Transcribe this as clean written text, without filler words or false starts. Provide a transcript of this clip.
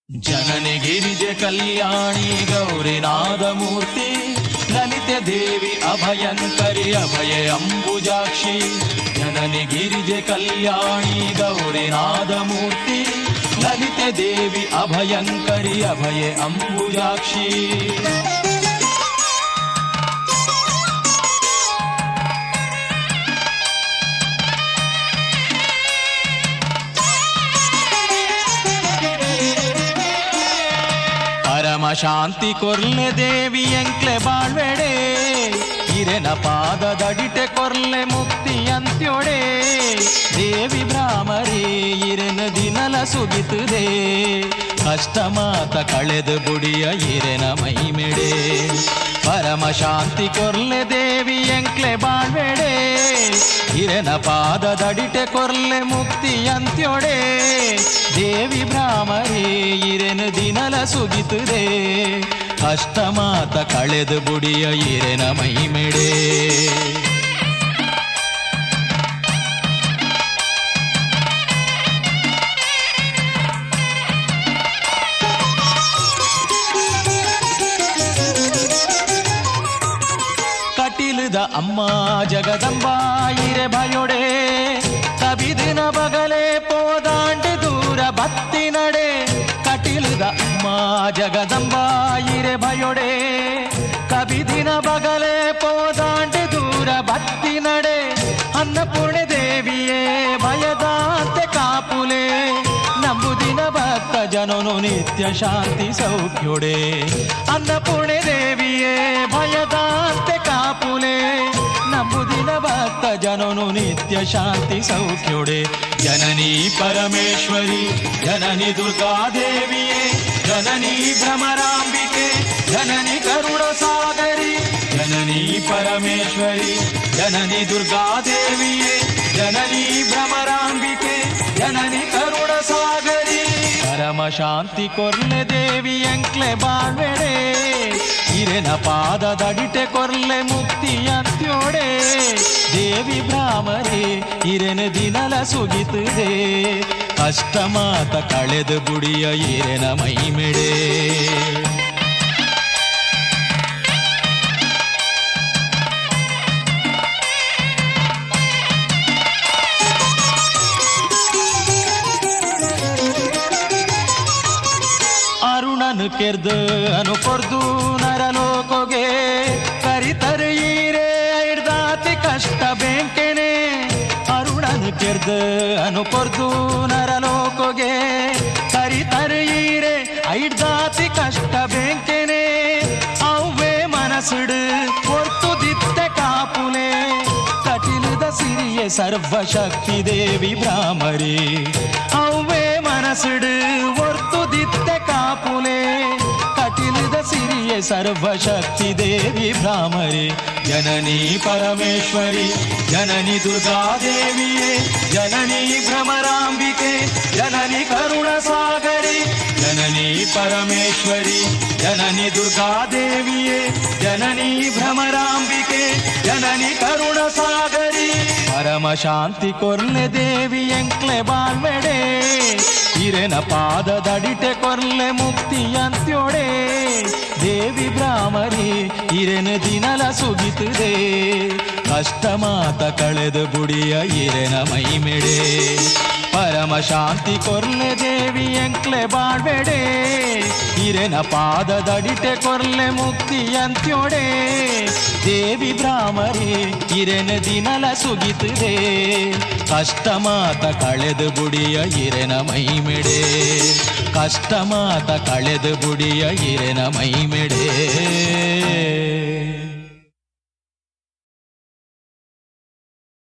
ಜನನಿ ಗಿರಿಜೆ ಕಲ್ಯಾಣಿ ಗೌರಿನಾದಮೂರ್ತಿ ಲಲಿತೆ ದೇವಿ ಅಭಯಂಕರಿ ಅಭಯ ಅಂಬುಜಾಕ್ಷಿ. ಜನನಿ ಗಿರಿಜೆ ಕಲ್ಯಾಣಿ ಗೌರಿನಾದಮೂರ್ತಿ ಲಲಿತೆ ದೇವಿ ಅಭಯಂಕರಿ ಅಭಯ ಅಂಬುಜಾಕ್ಷಿ. ಪರಮ ಶಾಂತಿ ಕೊರ್ಲೆ ದೇವಿ ಎಂಕ್ಲೆ ಬಾಳ್ವೆಡೆ ಇರೆನ ಪಾದದಡಿಟೆ ಕೊರ್ಲೆ ಮುಕ್ತಿ ಅಂತ್ಯೋಡೆ. ದೇವಿ ಭ್ರಾಮರಿ ಇರೆನ ದಿನಲ ಸುಗಿತುದೆ ಕಷ್ಟ ಮಾತ ಕಳೆದು ಬುಡಿಯ ಇರೆನ ಮೈಮೆಡೆ. ಪರಮ ಶಾಂತಿ ಕೊರ್ಲೆ ದೇವಿ ಎಂಕ್ಲೆ ಬಾಳ್ವೆಡೆ ಇರೆನ ಪಾದದಡಿಟೆ ಕೊರ್ಲೆ ಮುಕ್ತಿ ಅಂತ್ಯೋಡೆ. ದೇವಿ ಭ್ರಾಮರಿ ಇರೆನ ದಿನಲ ಸುಗಿತುದೆ ಕಷ್ಟ ಮಾತ ಕಳೆದು ಬುಡಿಯ ಇರೆನ ಮೈಮೆಡೆ. ಕಟಿಲದ ಅಮ್ಮ ಜಗದಂಬ ಇರೆ ಭಯೋಡೆ ಕಬಿದಿನ ಬಗಲೆ ಪೋದಾಂಡೆ ದೂರ ಭಕ್ತಿ ನಡೆ. ಕಟಿಲದ ಅಮ್ಮ ಜಗದಂಬ ಇರೆ ಭಯೋಡೆ ಕಬಿದಿನ ಬಗಲೆ ಪೋದಾಂಡೆ ದೂರ ಭಕ್ತಿ ನಡೆ. ಅನ್ನಪೂರ್ಣೆ ದೇವಿಯೇ ಭಯದಾಂತೆ ಕಾಪುಲೆ ನಂಬುದಿನ ಭಕ್ತ ಜನನು ನಿತ್ಯ ಶಾಂತಿ ಸೌಖ್ಯೋಡೆ. ಅನ್ನಪೂರ್ಣೆ ದೇವಿಯೇ ಭಯದಾಂತೆ ಕಾಪುಲೆ ನಂಬುದಿನ ಭಕ್ತ ಜನನು ನಿತ್ಯ ಶಾಂತಿ ಸೌಖ್ಯೋಡೆ. ಜನನಿ ಪರಮೇಶ್ವರಿ ಜನನಿ ದುರ್ಗಾದೇವಿಯೇ ಜನನಿ ಭ್ರಮರಾಂಬಿಕೆ ಜನನಿ ಕರುಣ ಸಾಗರಿ. ಜನನಿ ಪರಮೇಶ್ವರಿ ಜನನಿ ದುರ್ಗಾದೇವಿಯೇ ಜನನಿ ಭ್ರಮರಾಂಬಿಕೆ ಜನನಿ ಕರುಣ ಸಾಗರಿ. ಪರಮ ಶಾಂತಿ ಕೊರ್ಲೆ ದೇವಿ ಎಂಕ್ಲೆ ಬಾಳ್ವೆಡೆ ಇರೆನ ಪಾದದಡಿಟೆ ಕೊರ್ಲೆ ಮುಕ್ತಿ ಅಂತ್ಯೋಡೆ. ದೇವಿ ಭ್ರಾಮರಿ ಇರೆನ ದಿನಲ ಸುಗಿತುದೆ ಕಷ್ಟ ಮಾತ ಕಳೆದು ಬುಡಿಯ ಇರೆನ ಮೈಮೆಡೆ. ಅರುಣನು ಕೆರ್ದು ಅನುಕೊರ್ದು ನರಲೋಕೋಗೆ ಕರಿತರು ಈರೆ ಹಿಡ್ದಾತಿ ಕಷ್ಟ ಬೆಂಕೆನೆ. ಅರುಣನು ಕೆರ್ದು ಅನುಕೊರ್ದು ನರಲೋಕೋಗೆ ಕರಿತರು ಈರೆ ಹಿಡ್ದಾತಿ ಕಷ್ಟ ಬೆಂಕೆನೆ. ಅವ್ವೇ ಮನಸ್ಸುಡು ಹೊರ್ತು ದಿತ್ತೆ ಕಾಪುಲೆ ಕಟಿಲದ ಸಿರಿಯೆ ಸರ್ವಶಕ್ತಿ ದೇವಿ ಭ್ರಾಮರಿ. ಅವ್ವೇ ಮನಸ್ಸುಡು ಹೊರ್ತು ದಿತ್ತೆ ಕಾಪುಲೆ ಕಟಿಲದ ಸಿರಿಯೆ ಸರ್ವಶಕ್ತಿ ದೇವಿ ಭ್ರಾಮರಿ. ಜನನಿ ಪರಮೇಶ್ವರಿ ಜನನಿ ದುರ್ಗಾದೇವಿಯೇ ಜನನಿ ಭ್ರಮರಾಂಬಿಕೆ ಜನನಿ ಕರುಣ ಸಾಗರಿ. ಜನನಿ ಪರಮೇಶ್ವರಿ ಜನನಿ ದುರ್ಗಾದೇವಿಯೇ ಜನನಿ ಭ್ರಮರಾಂಬಿಕೆ ಜನನಿ ಕರುಣ ಸಾಗರಿ. ಪರಮ ಶಾಂತಿ ಕೊರ್ಲೆ ದೇವಿ ಎಂಕ್ಲೆ ಬಾಳ್ವೆಡೆ ಇರೆನ ಪಾದದಡಿಟೆ ಕೊರ್ಲೆ ಮುಕ್ತಿ ಅಂತ್ಯೋಡೆ. ದೇವಿ ಭ್ರಾಮರಿ ಇರೆನ ದಿನಲ ಸುಗಿತುದೆ ಕಷ್ಟ ಮಾತ ಕಳೆದು ಬುಡಿಯ ಇರೆನ ಮೈಮೆಡೆ. ಪರಮ ಶಾಂತಿ ಕೊರ್ಲೆ ದೇವಿ ಎಂಕ್ಲೆ ಬಾಳ್ವೆಡೆ ಇರೆನ ಪಾದದಡಿಟೆ ಕೊರ್ಲೆ ಮುಕ್ತಿ ಅಂತ್ಯೋಡೆ. ದೇವಿ ಭ್ರಾಮರಿ ಇರೆನ ದಿನಲ ಸುಗಿತುದೆ ಕಷ್ಟ ಮಾತ ಕಳೆದು ಬುಡಿಯ ಇರೆನ ಮೈಮೆಡೆ. ಕಷ್ಟ ಮಾತ ಕಳೆದು ಬುಡಿಯ ಇರೆನ ಮೈಮೆಡೆ.